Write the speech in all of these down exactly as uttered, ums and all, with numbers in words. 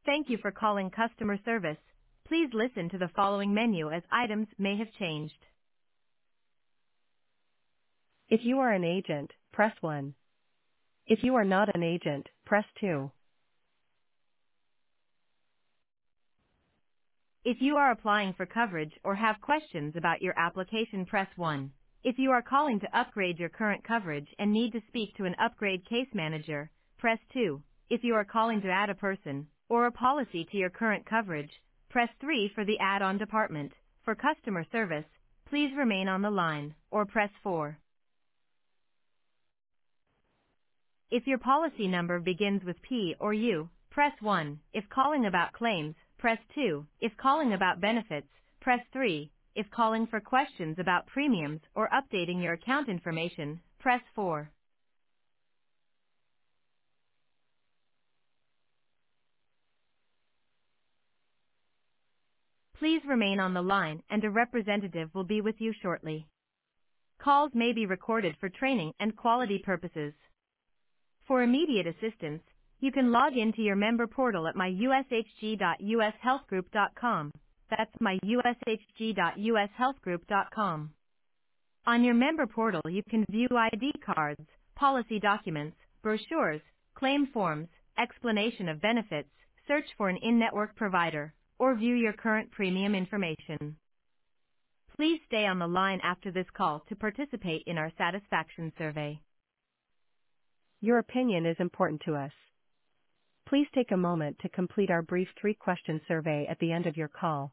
Thank you for calling customer service. Please listen to the following menu as items may have changed. If you are an agent, press one. If you are not an agent, press two. If you are applying for coverage or have questions about your application, press one. If you are calling to upgrade your current coverage and need to speak to an upgrade case manager, press two. If you are calling to add a person or a policy to your current coverage, press three for the add-on department. For customer service, please remain on the line or press four. If your policy number begins with P or U, press one. If calling about claims, press two. If calling about benefits, press three. If calling for questions about premiums or updating your account information, press four. Please remain on the line and a representative will be with you shortly. Calls may be recorded for training and quality purposes. For immediate assistance, you can log into your member portal at my u s h g dot u s health group dot com. That's my u s h g dot u s health group dot com. On your member portal you can view I D cards, policy documents, brochures, claim forms, explanation of benefits, search for an in-network provider, or view your current premium information. Please stay on the line after this call to participate in our satisfaction survey. Your opinion is important to us. Please take a moment to complete our brief three-question survey at the end of your call.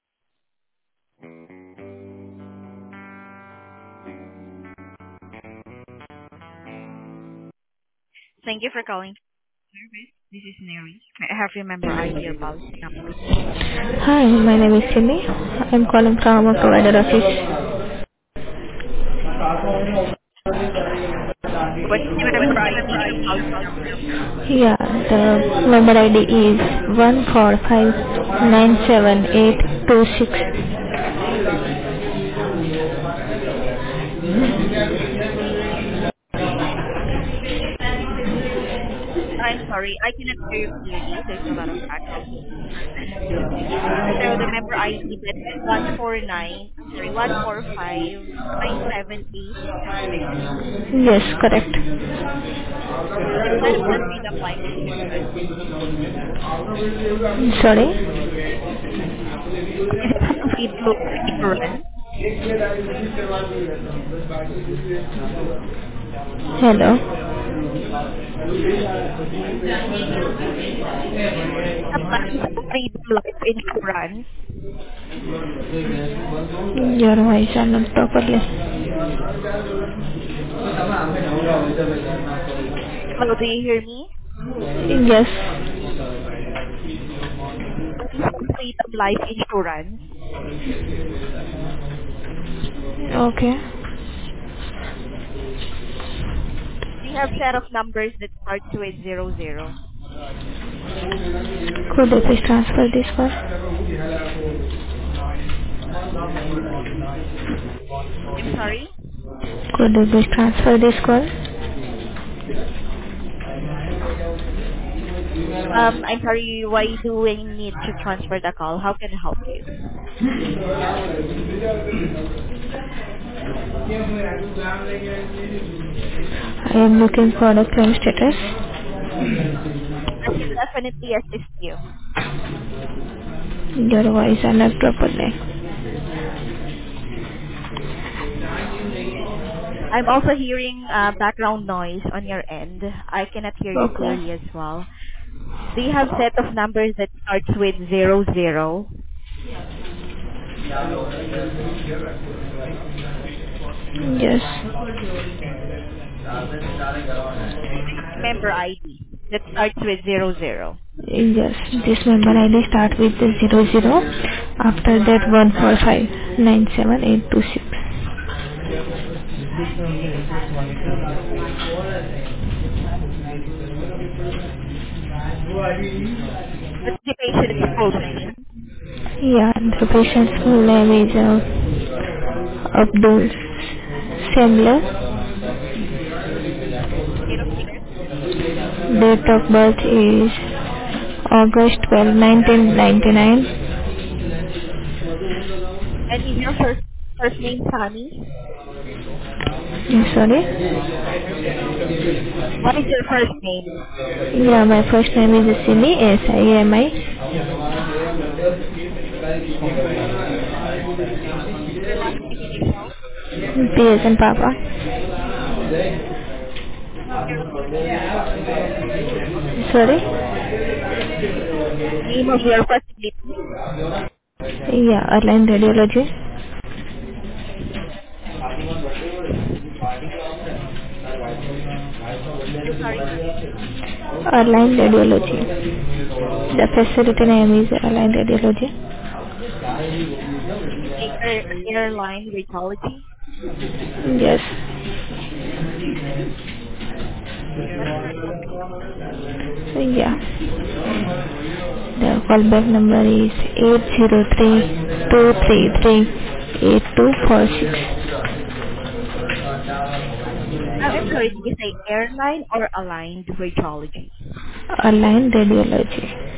Thank you for calling service. This is Mary. May I have your member I D or policy number? Hi, my name is Cindy. I'm calling from a provider office. What's the member I D or policy number? Yeah, the member I D is one four five nine seven eight two six. I'm sorry, I cannot hear you clearly. There's a lot of background noise. So the member I D, that's one four nine, sorry, one four five nine seven eight two six. Yes, correct. Is that a for freedom life insurance? Sorry? Is it for free to, free to run? Hello? Is the plan for freedom life insurance? Your voice is not properly. Hello, do you hear me? Yes. Is for freedom life insurance? Okay. We have set of numbers that starts with zero zero. Could you please transfer this call? I'm sorry? Could you please transfer this call? Um, I'm sorry, why do we need to transfer the call? How can I help you? I am looking for a claim status. I can definitely assist you. Your voice is not properly. I'm also hearing uh, background noise on your end. I cannot hear you Okay. clearly as well. Do you have set of numbers that starts with zero zero? Yes. Member I D that starts with zero zero. Yes. This member I D start with the zero zero. After that one four five nine seven eight two six. What's the patient's full name? Yeah, the patient's full name is uh, Abdul Semler. Date of birth? Date of birth is August twelfth, nineteen ninety-nine. And is your first first name Sunny? I'm sorry? What is your first name? Yeah, my first name is Simi, S I M I. Your last name initial? P as in Papa. Your facility? Sorry? Name of your facility? Yeah, Align Radiology. I'm sorry? Align Radiology. The facility name is Align Radiology. Did you say air, airline radiology? Yes. What's your callback number? Yeah. The callback number is eight zero three, two three three, eight two four six. Oh, I'm sorry, did you say airline or aligned radiology? Align Radiology.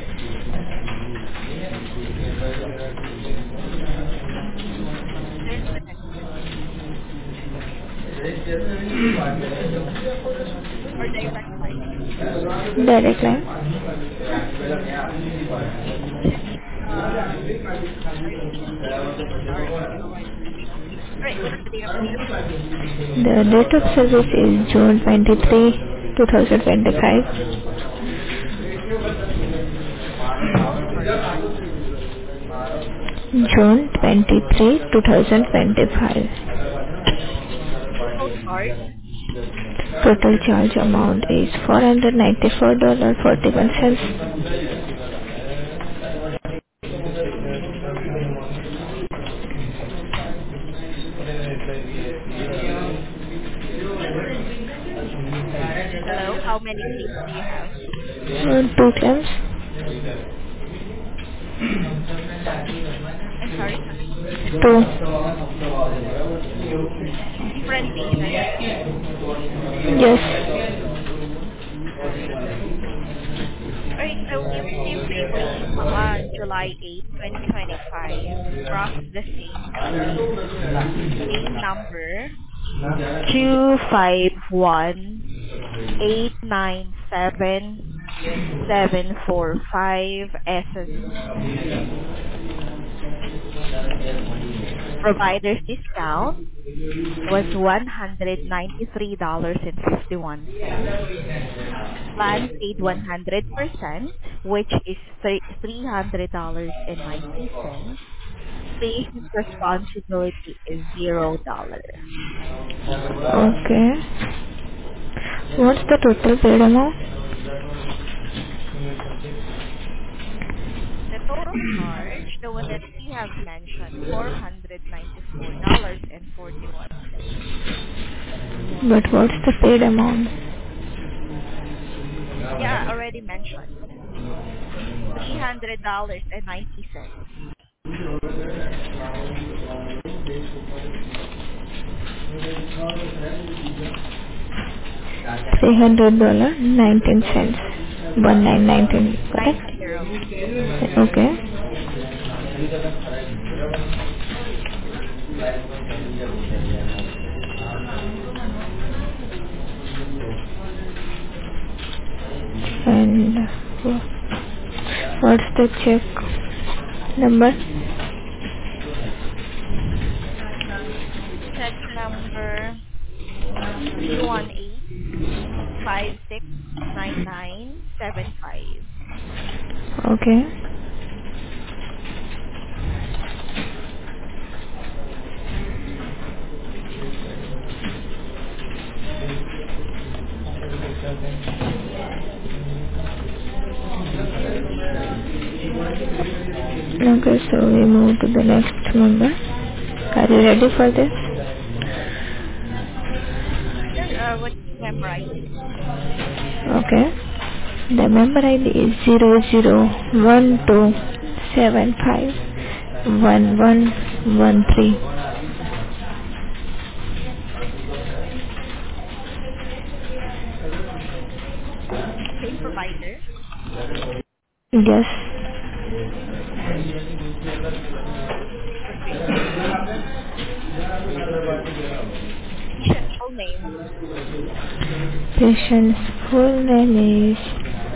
There's connection or direct line. Direct line. Uh, sorry, please stay on the start. Alright, what's the date of service? The date of service is June twenty-third, twenty twenty-five. Total start. June twenty-third, twenty twenty-five. Total start. Total charge amount is four hundred ninety-four dollars and forty-one cents. Hello, how many claims do you have? Uh, two claims. I'm sorry? Two. Different patients. Yes. Alright, so we received a claim on July eighth, twenty twenty-five from the same claim. Claim number two five one eight nine seven seven four five S S. Provider's discount was one hundred ninety-three dollars and fifty-one cents. Plan paid one hundred percent, which is three hundred dollars and ninety cents. Patient responsibility is zero dollars. Okay. What's the total paid amount? The total charge, the one that you have mentioned, four hundred ninety-four dollars and forty-one cents. But what's the paid amount? Yeah, already mentioned. three hundred dollars and ninety cents. Three hundred dollars nineteen cents. One nine nineteen. nine Correct? zero. Okay. And uh, what's the check number? Check number three one eight five six nine nine seven five. Okay. Okay, so we move to the next number. Are you ready for this? Sure, uh, what's the member I D? Okay. The member I D is zero zero one two seven five one one one three. Same provider. Yes. Okay. Patient's full name. Patient's full name is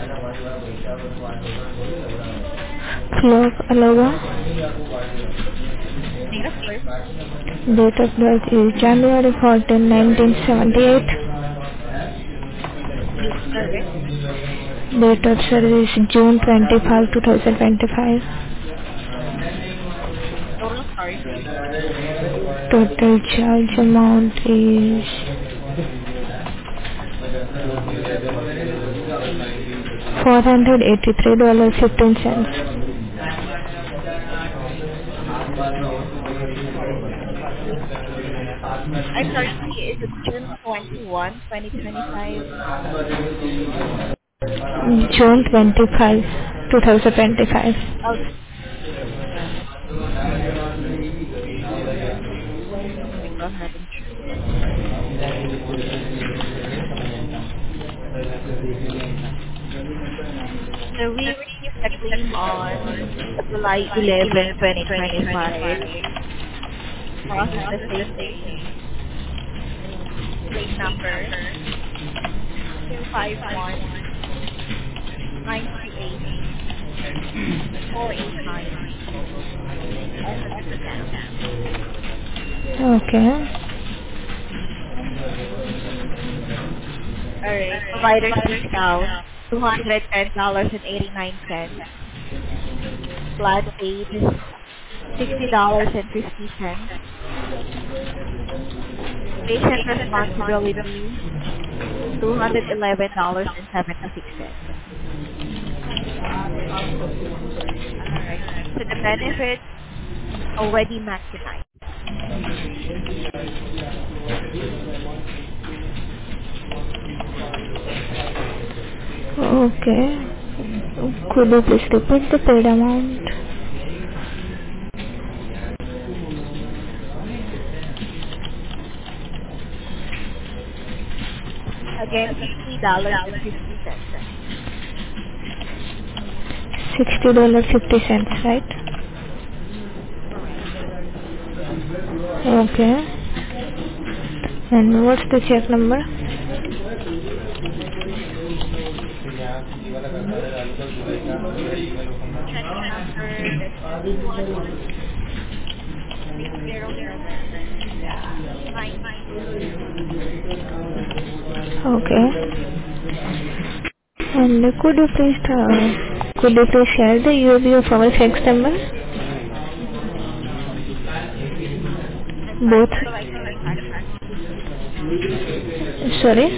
Flog Alova. Date of birth. Date of birth is January fourteenth, nineteen seventy-eight. Date of service. Date of service June twenty-fifth, twenty twenty-five. Total charges. Total charge amount is four hundred eighty-three dollars and fifteen cents. I'm sorry, is it June twenty-first, twenty twenty-five? June twenty-fifth, twenty twenty-five. Oh, let me go ahead and check. So we received the claim on July eleventh, twenty twenty-five. Process the same day. Claim number two five one nine three eight four eight nine. End of the scan. Okay. Alright. Provider's discount two hundred ten dollars and eighty-nine cents. Flat paid sixty dollars and fifty cents. Patient responsibility two hundred eleven dollars and seventy-six cents. Alright. So the benefits already maximized. Okay. Could you please repeat the paid amount? Again, sixty dollars and fifty cents. sixty dollars and fifty cents, right? Correct. Okay. And what's the check number? Check number is two one six zero seven nine two two. Okay. And could you please uh, could you please share the U V of our fax number? I'm sorry, Both. would you like the fax number? Sorry?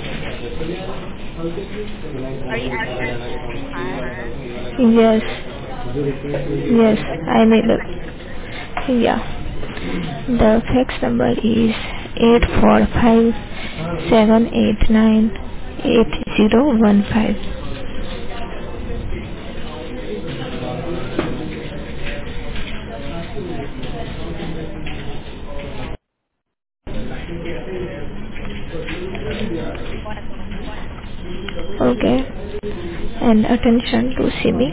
Are you asking for fax? Yes. Yes, I made it. Yeah. The fax number is eight four five seven eight nine eight zero one five. One moment. Okay. And attention to C B.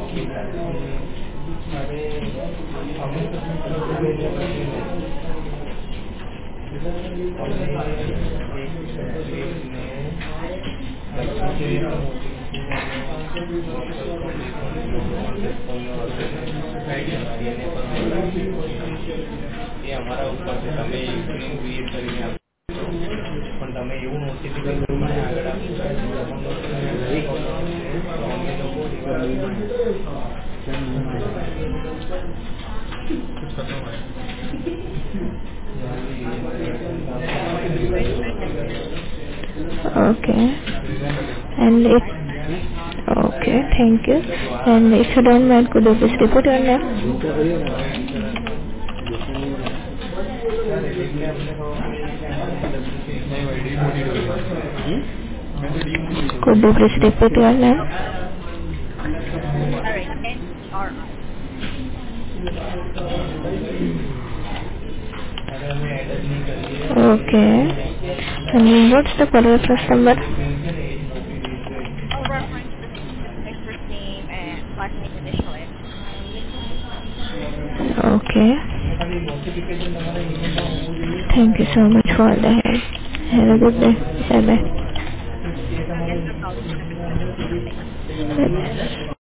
Okay. And if okay, thank you. And if you don't mind, could you please repeat your name? Could you please repeat your name? Alright, N C R I. Okay. And what's the call reference number? I'll reference the same, just my first name and last name initial N. Okay. Thank you so much for the help. Have a good day. Bye bye. Uh, yes, no problem. Have a good one. Bye. Bye bye.